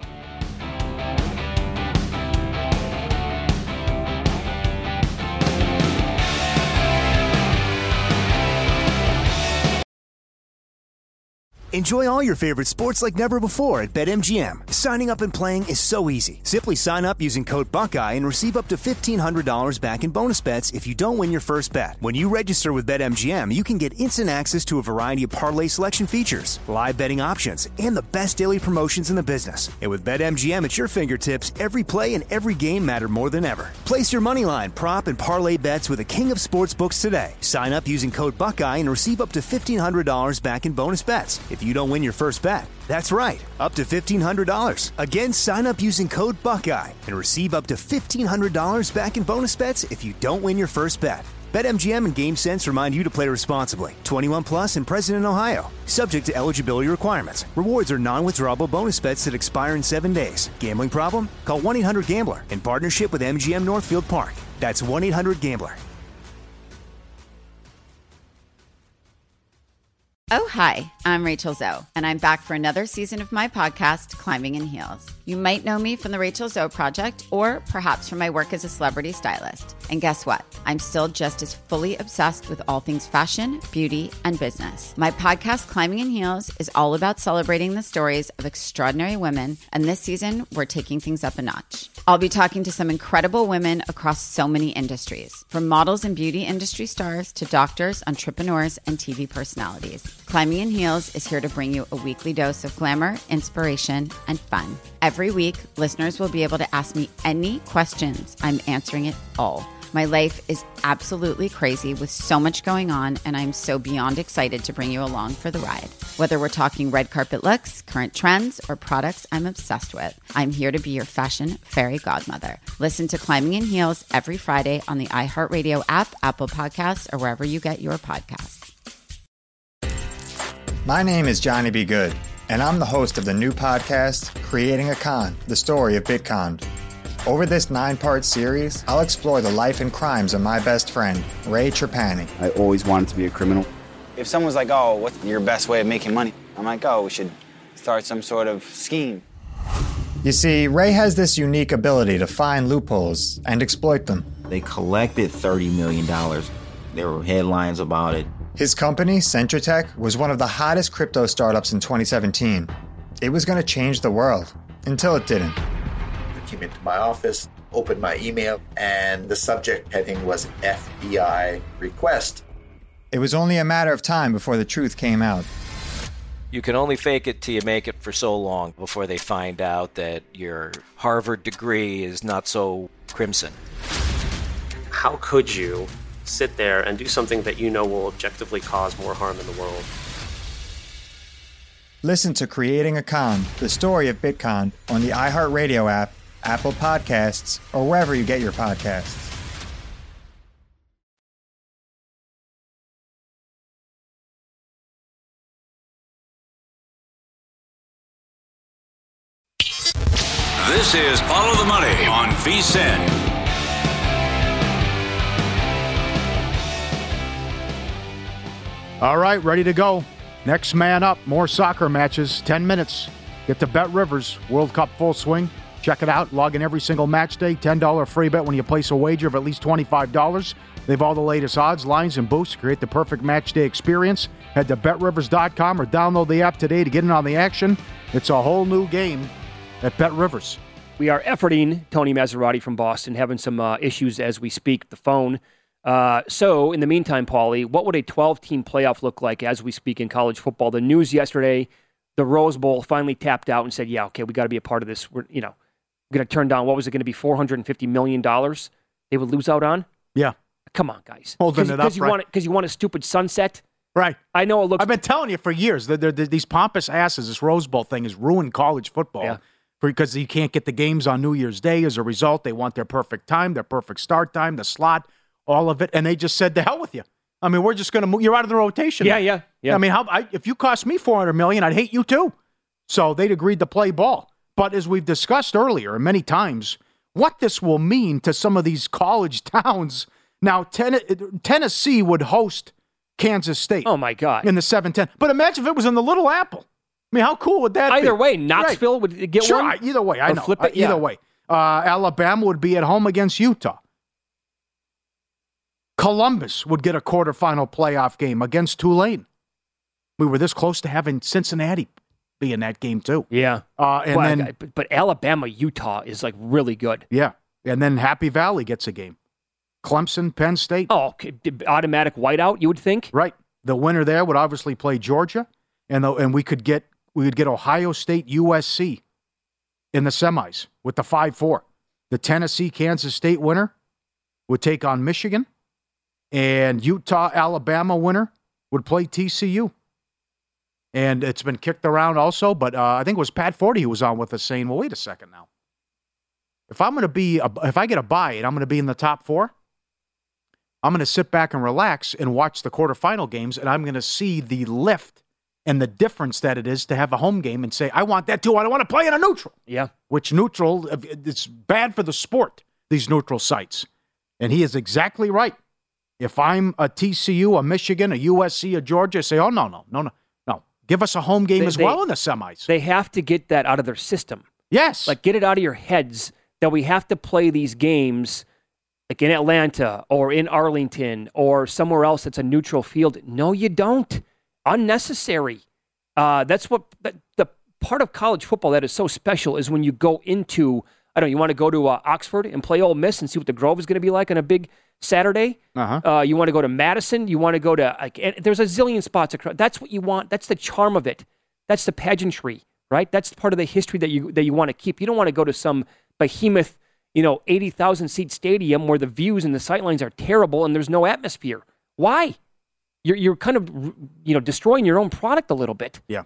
Enjoy all your favorite sports like never before at BetMGM. Signing up and playing is so easy. Simply sign up using code Buckeye and receive up to $1,500 back in bonus bets if you don't win your first bet. When you register with BetMGM, you can get instant access to a variety of parlay selection features, live betting options, and the best daily promotions in the business. And with BetMGM at your fingertips, every play and every game matter more than ever. Place your moneyline, prop, and parlay bets with the king of sportsbooks today. Sign up using code Buckeye and receive up to $1,500 back in bonus bets. If if you don't win your first bet. That's right, up to $1,500. Again, sign up using code Buckeye and receive up to $1,500 back in bonus bets if you don't win your first bet. BetMGM and GameSense remind you to play responsibly. 21 plus and present in Ohio. Subject to eligibility requirements. Rewards are non-withdrawable bonus bets that expire in 7 days. Gambling problem? Call 1-800-GAMBLER in partnership with MGM Northfield Park. That's 1-800-GAMBLER. Oh, hi, I'm Rachel Zoe, and I'm back for another season of my podcast, Climbing in Heels. You might know me from the Rachel Zoe Project, or perhaps from my work as a celebrity stylist. And guess what? I'm still just as fully obsessed with all things fashion, beauty, and business. My podcast, Climbing in Heels, is all about celebrating the stories of extraordinary women, and this season, we're taking things up a notch. I'll be talking to some incredible women across so many industries, from models and beauty industry stars to doctors, entrepreneurs, and TV personalities. Climbing in Heels is here to bring you a weekly dose of glamour, inspiration, and fun. Every week, listeners will be able to ask me any questions. I'm answering it all. My life is absolutely crazy with so much going on, and I'm so beyond excited to bring you along for the ride. Whether we're talking red carpet looks, current trends, or products I'm obsessed with, I'm here to be your fashion fairy godmother. Listen to Climbing in Heels every Friday on the iHeartRadio app, Apple Podcasts, or wherever you get your podcasts. My name is Johnny B. Good, and I'm the host of the new podcast, Creating a Con, the story of Bitcon. Over this 9-part series, I'll explore the life and crimes of my best friend, Ray Trapani. I always wanted to be a criminal. If someone's like, oh, what's your best way of making money? I'm like, oh, we should start some sort of scheme. You see, Ray has this unique ability to find loopholes and exploit them. They collected $30 million. There were headlines about it. His company, Centratech, was one of the hottest crypto startups in 2017. It was going to change the world, until it didn't. I came into my office, opened my email, and the subject heading was FBI request. It was only a matter of time before the truth came out. You can only fake it till you make it for so long before they find out that your Harvard degree is not so crimson. How could you sit there and do something that you know will objectively cause more harm in the world? Listen to Creating a Con, the story of Bitcon, on the iHeartRadio app, Apple Podcasts, or wherever you get your podcasts. This is Follow the Money on VSiN. All right, ready to go. Next man up, more soccer matches, 10 minutes. Get to Bet Rivers, World Cup full swing. Check it out. Log in every single match day. $10 free bet when you place a wager of at least $25. They have all the latest odds, lines, and boosts. Create the perfect match day experience. Head to BetRivers.com or download the app today to get in on the action. It's a whole new game at Bet Rivers. We are efforting Tony Maserati from Boston, having some issues as we speak, the phone. So, in the meantime, Paulie, what would a 12-team playoff look like as we speak in college football? The news yesterday, the Rose Bowl finally tapped out and said, yeah, okay, we got to be a part of this. We're going to turn down, what was it going to be, $450 million they would lose out on? Yeah. Come on, guys. Holding it up, right? Because you want a stupid sunset? Right. I know it looks... I've been telling you for years, these pompous asses, this Rose Bowl thing has ruined college football. Yeah. Because you can't get the games on New Year's Day. As a result, they want their perfect time, their perfect start time, the slot, all of it, and they just said, "To hell with you." I mean, we're just going to move. You're out of the rotation. Yeah. I mean, if you cost me $400 million, I'd hate you too. So they'd agreed to play ball. But as we've discussed earlier, many times, what this will mean to some of these college towns. Now, Tennessee would host Kansas State. Oh my God! In the 7-10. But imagine if it was in the Little Apple. I mean, how cool would that be? Either way, Knoxville would get sure, one. Either way, I know. Flip it, either way, Alabama would be at home against Utah. Columbus would get a quarterfinal playoff game against Tulane. We were this close to having Cincinnati be in that game too. Yeah. But Alabama, Utah is like really good. Yeah. And then Happy Valley gets a game. Clemson, Penn State. Oh, automatic whiteout, you would think? Right. The winner there would obviously play Georgia, and we could get Ohio State, USC in the semis with the 5-4. The Tennessee, Kansas State winner would take on Michigan, and Utah, Alabama winner would play TCU. And it's been kicked around also, but I think it was Pat Forty who was on with us saying, well, wait a second now. If I get a bye and I'm going to be in the top 4, I'm going to sit back and relax and watch the quarterfinal games, and I'm going to see the lift and the difference that it is to have a home game and say, I want that too. I don't want to play in a neutral. Yeah. Which neutral, it's bad for the sport, these neutral sites. And he is exactly right. If I'm a TCU, a Michigan, a USC, a Georgia, say, oh, no. Give us a home game as well in the semis. They have to get that out of their system. Yes. Like, get it out of your heads that we have to play these games like in Atlanta or in Arlington or somewhere else that's a neutral field. No, you don't. Unnecessary. That's what the part of college football that is so special is when you go into, you want to go to Oxford and play Ole Miss and see what the Grove is going to be like on a big Saturday. You want to go to Madison. You want to go to, there's a zillion spots across. That's what you want. That's the charm of it. That's the pageantry, right? That's part of the history that you want to keep. You don't want to go to some behemoth, 80,000 seat stadium where the views and the sightlines are terrible and there's no atmosphere. Why? You're kind of, destroying your own product a little bit. Yeah.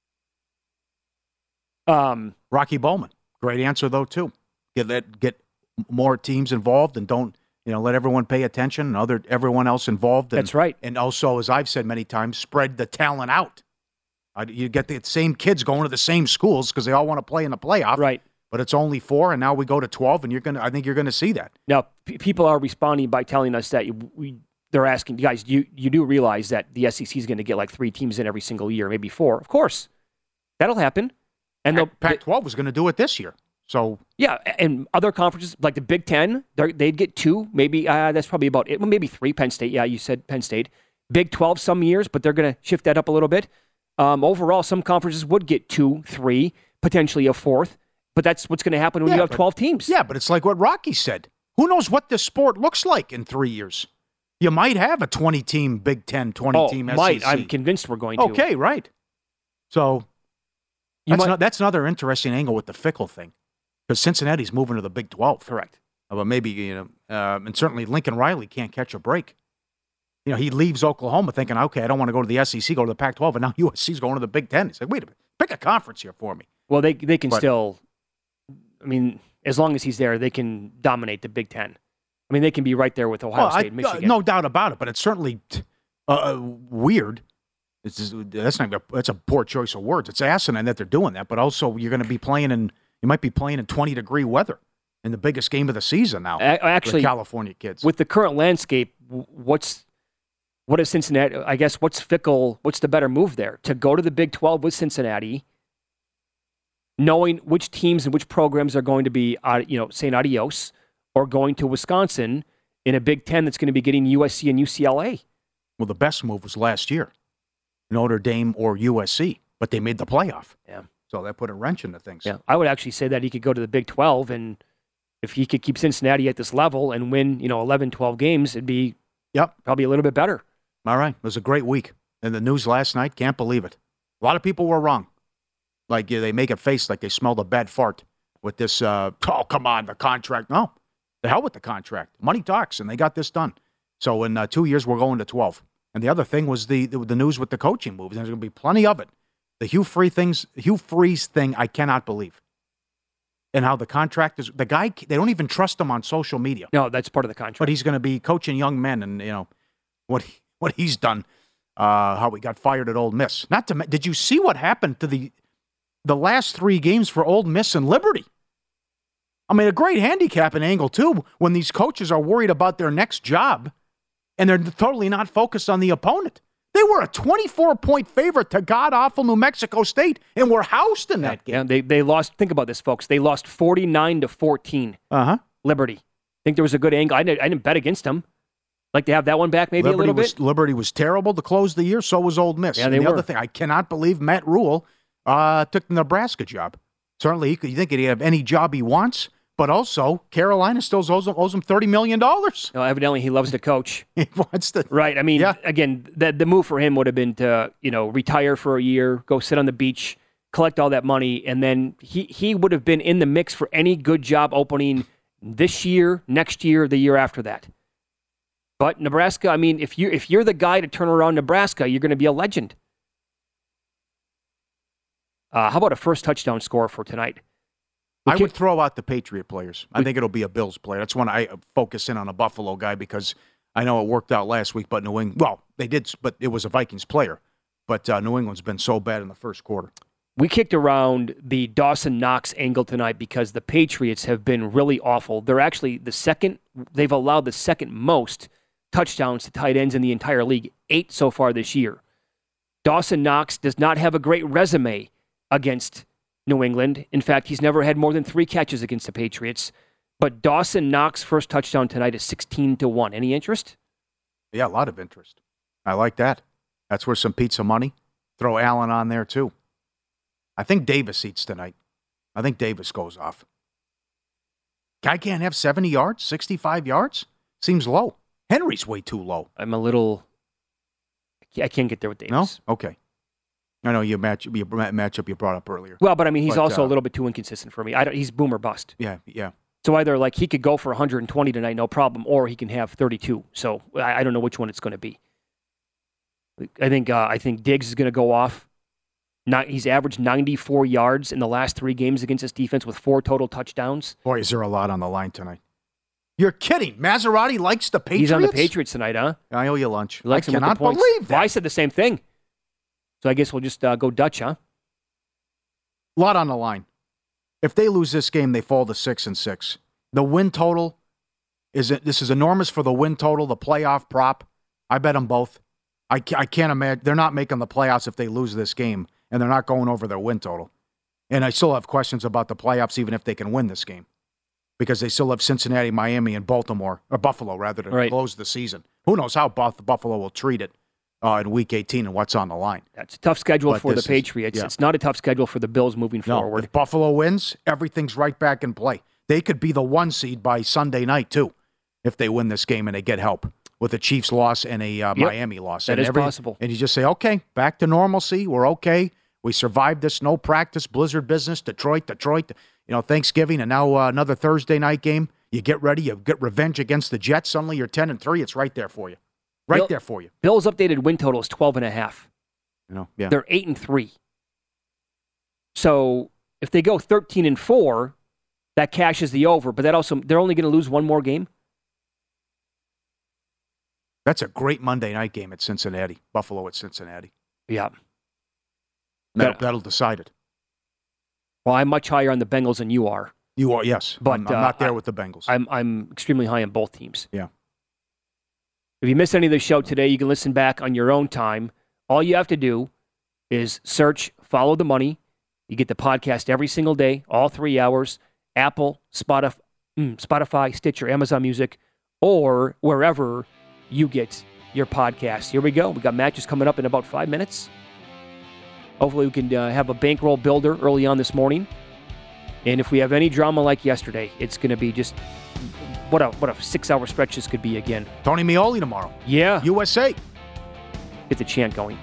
Rocky Bowman. Great answer, though, too. Get more teams involved and don't, let everyone pay attention and everyone else involved. That's right. And also, as I've said many times, spread the talent out. You get the same kids going to the same schools because they all want to play in the playoff. Right. But it's only 4, and now we go to 12, and I think you're going to see that. Now, people are responding by telling us that they're asking, guys, you do realize that the SEC is going to get like 3 teams in every single year, maybe 4. Of course. That'll happen. And Pac-12 was going to do it this year. So yeah, and other conferences like the Big Ten, they'd get 2, maybe that's probably about it. Well, maybe 3. Penn State, yeah, you said Penn State. Big 12 some years, but they're going to shift that up a little bit. Overall, some conferences would get 2, 3, potentially a 4th, but that's what's going to happen when you have 12 teams. Yeah, but it's like what Rocky said. Who knows what this sport looks like in 3 years? You might have a 20-team Big Ten, 20-team SEC. Might. I'm convinced we're going to. Okay, right. So that's another interesting angle with the Fickle thing. Because Cincinnati's moving to the Big 12. Correct. But maybe, and certainly Lincoln Riley can't catch a break. He leaves Oklahoma thinking, okay, I don't want to go to the SEC, go to the Pac-12, and now USC's going to the Big Ten. He's like, wait a minute, pick a conference here for me. Well, they can still, as long as he's there, they can dominate the Big Ten. They can be right there with Ohio State and Michigan. No doubt about it, but it's certainly weird. That's a poor choice of words. It's asinine that they're doing that, but also you're going to be you might be playing in 20-degree weather in the biggest game of the season now. Actually, for California kids. With the current landscape, what is Cincinnati? I guess what's the better move there? To go to the Big 12 with Cincinnati, knowing which teams and which programs are going to be, saying adios, or going to Wisconsin in a Big 10 that's going to be getting USC and UCLA. Well, the best move was last year, Notre Dame or USC, but they made the playoff. Yeah. So that put a wrench into things. Yeah, I would actually say that he could go to the Big 12, and if he could keep Cincinnati at this level and win, 11, 12 games, it'd be probably a little bit better. All right. It was a great week. And the news last night, can't believe it. A lot of people were wrong. Like, they make a face like they smelled a bad fart with this, come on, the contract. No, the hell with the contract. Money talks, and they got this done. So in 2 years, we're going to 12. And the other thing was the news with the coaching moves. There's going to be plenty of it. The Hugh Freeze thing, I cannot believe. And how the contract is, the guy, they don't even trust him on social media. No, that's part of the contract. But he's going to be coaching young men, and what he's done, how he got fired at Ole Miss. Did you see what happened to the last 3 games for Ole Miss and Liberty? A great handicapping angle too when these coaches are worried about their next job, and they're totally not focused on the opponent. They were a 24-point favorite to god-awful New Mexico State, and were housed in that game. Yeah, they lost. Think about this, folks. They lost 49-14. Liberty. Think there was a good angle. I didn't bet against them. Like to have that one back maybe a little bit? Liberty was terrible to close the year. So was Ole Miss. Yeah, and the other thing, I cannot believe Matt Rule took the Nebraska job. Certainly, you think he'd have any job he wants. But also, Carolina still owes him $30 million. No, evidently, he loves to coach. He wants to. Right. Again, the move for him would have been to, retire for a year, go sit on the beach, collect all that money, and then he would have been in the mix for any good job opening this year, next year, the year after that. But Nebraska, if you're the guy to turn around Nebraska, you're going to be a legend. How about a first touchdown score for tonight? I would throw out the Patriot players. I think it'll be a Bills player. That's when I focus in on a Buffalo guy because I know it worked out last week, but New England, well, they did, but it was a Vikings player. But New England's been so bad in the first quarter. We kicked around the Dawson Knox angle tonight because the Patriots have been really awful. They're actually they've allowed the second most touchdowns to tight ends in the entire league, 8 so far this year. Dawson Knox does not have a great resume against New England. In fact, he's never had more than 3 catches against the Patriots. But Dawson Knox' first touchdown tonight is 16-1. Any interest? Yeah, a lot of interest. I like that. That's worth some pizza money. Throw Allen on there, too. I think Davis eats tonight. I think Davis goes off. Guy can't have 70 yards, 65 yards? Seems low. Henry's way too low. I can't get there with Davis. No? Okay. I know your matchup you brought up earlier. Well, but I mean, he's also a little bit too inconsistent for me. He's boom or bust. Yeah. So either like he could go for 120 tonight, no problem, or he can have 32. So I don't know which one it's going to be. I think Diggs is going to go off. He's averaged 94 yards in the last 3 games against this defense with 4 total touchdowns. Boy, is there a lot on the line tonight. You're kidding. Maserati likes the Patriots? He's on the Patriots tonight, huh? I owe you lunch. I cannot believe that. Well, I said the same thing. So I guess we'll just go Dutch, huh? A lot on the line. If they lose this game, they fall to 6-6. The win total, this is enormous for the win total, the playoff prop. I bet them both. I can't imagine. They're not making the playoffs if they lose this game, and they're not going over their win total. And I still have questions about the playoffs, even if they can win this game, because they still have Cincinnati, Miami, and Baltimore, or Buffalo, rather, to close the season. Who knows how Buffalo will treat it in Week 18 and what's on the line. That's a tough schedule for the Patriots. It's not a tough schedule for the Bills moving forward. If Buffalo wins, everything's right back in play. They could be the 1 seed by Sunday night, too, if they win this game and they get help with a Chiefs loss and a Miami loss. That is possible. And you just say, okay, back to normalcy. We're okay. We survived this no practice blizzard business. Detroit, Thanksgiving, and now another Thursday night game. You get ready. You get revenge against the Jets. Suddenly you're 10-3. It's right there for you. There for you. Bills' updated win total is 12.5. Yeah. They're 8-3. So if they go 13-4, that cashes the over. But that also, they're only going to lose 1 more game. That's a great Monday night game at Cincinnati. Buffalo at Cincinnati. Yeah. That'll decide it. Well, I'm much higher on the Bengals than you are. You are, yes. But I'm not there with the Bengals. I'm extremely high on both teams. Yeah. If you missed any of the show today, you can listen back on your own time. All you have to do is search Follow the Money. You get the podcast every single day, all 3 hours, Apple, Spotify, Stitcher, Amazon Music, or wherever you get your podcast. Here we go. We got matches coming up in about 5 minutes. Hopefully we can have a bankroll builder early on this morning. And if we have any drama like yesterday, it's going to be just what a 6-hour stretch this could be again. Tony Meoli tomorrow. Yeah. USA. Get the chant going.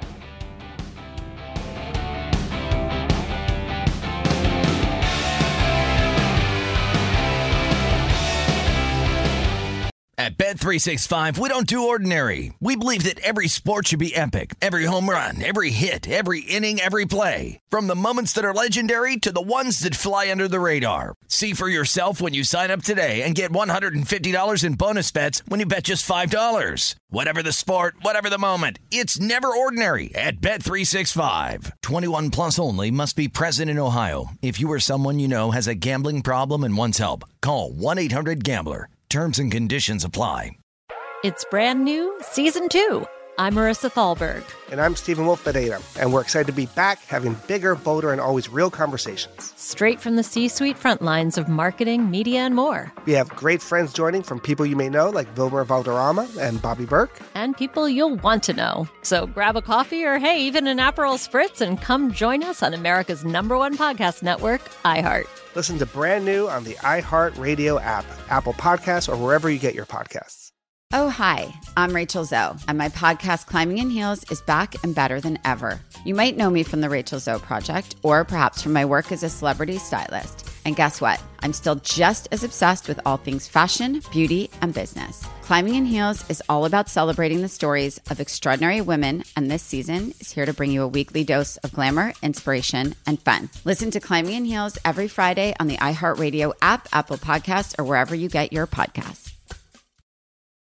At Bet365, we don't do ordinary. We believe that every sport should be epic. Every home run, every hit, every inning, every play. From the moments that are legendary to the ones that fly under the radar. See for yourself when you sign up today and get $150 in bonus bets when you bet just $5. Whatever the sport, whatever the moment, it's never ordinary at Bet365. 21 plus only. Must be present in Ohio. If you or someone you know has a gambling problem and wants help, call 1-800-GAMBLER. Terms and conditions apply. It's brand new, Season 2. I'm Marissa Thalberg. And I'm Stephen Wolf Pereira. And we're excited to be back having bigger, bolder, and always real conversations. Straight from the C-suite front lines of marketing, media, and more. We have great friends joining from people you may know, like Wilmer Valderrama and Bobby Burke. And people you'll want to know. So grab a coffee or, hey, even an Aperol Spritz and come join us on America's #1 podcast network, iHeart. Listen to Brand New on the iHeartRadio app, Apple Podcasts, or wherever you get your podcasts. Oh, hi, I'm Rachel Zoe, and my podcast, Climbing in Heels, is back and better than ever. You might know me from the Rachel Zoe Project, or perhaps from my work as a celebrity stylist. And guess what? I'm still just as obsessed with all things fashion, beauty, and business. Climbing in Heels is all about celebrating the stories of extraordinary women, and this season is here to bring you a weekly dose of glamour, inspiration, and fun. Listen to Climbing in Heels every Friday on the iHeartRadio app, Apple Podcasts, or wherever you get your podcasts.